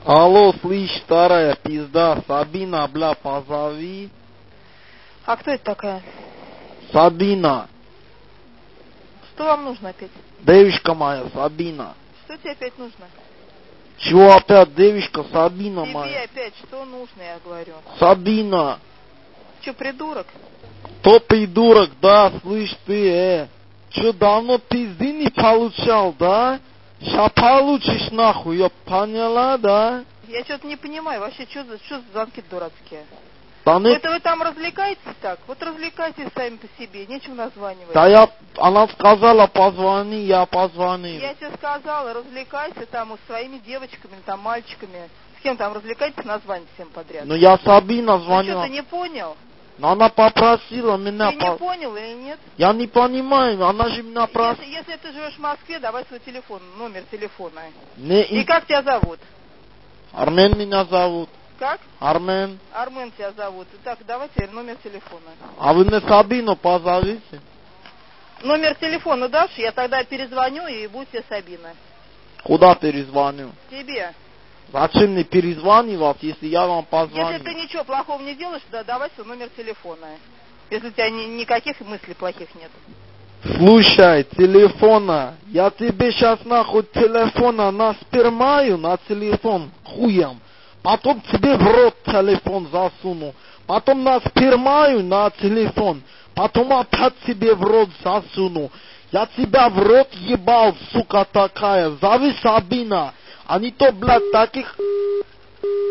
Алло, слышь, старая пизда, Сабина, бля, позови. А кто это такая? Сабина. Что вам нужно опять? Девушка моя, Сабина. Что тебе опять нужно? Чего опять, девушка, Сабина Тебе моя? опять что нужно, я говорю? Сабина. Че, придурок? Кто придурок, да, слышь ты, Че, давно пизды не получал, да? Ща получишь нахуй, я поняла, да? Я что-то не понимаю, вообще, что за звонки дурацкие? Да не... Это вы там развлекаетесь так? Вот развлекайтесь сами по себе, нечего названивать. Да она сказала, позвони, я позвонил. Я тебе сказала, развлекайся там с своими девочками, там, мальчиками. С кем там развлекайтесь, названивать всем подряд. Ну я Сабина Ну звонила. что, ты не понял? Но она попросила меня... Ты не понял или нет? Я не понимаю, она же меня просила... Если ты живешь в Москве, давай свой телефон, номер телефона. Не, И как тебя зовут? Армен меня зовут. Как? Армен. Армен тебя зовут. Итак, давай теперь номер телефона. А вы мне Сабину позовите? Номер телефона дашь, я тогда перезвоню и будет тебе Сабина. Куда перезвоню? Тебе. Зачем мне перезванивать, если я вам позвоню? Если ты ничего плохого не делаешь, да давай свой номер телефона. Если у тебя никаких мыслей плохих нет. Слушай, телефона, я тебе сейчас нахуй телефона наспирмаю на телефон хуем. Потом тебе в рот телефон засуну. Потом наспирмаю на телефон. Потом опять тебе в рот засуну. Я тебя в рот ебал, сука такая. Зови Сабина. А не то, блядь, таких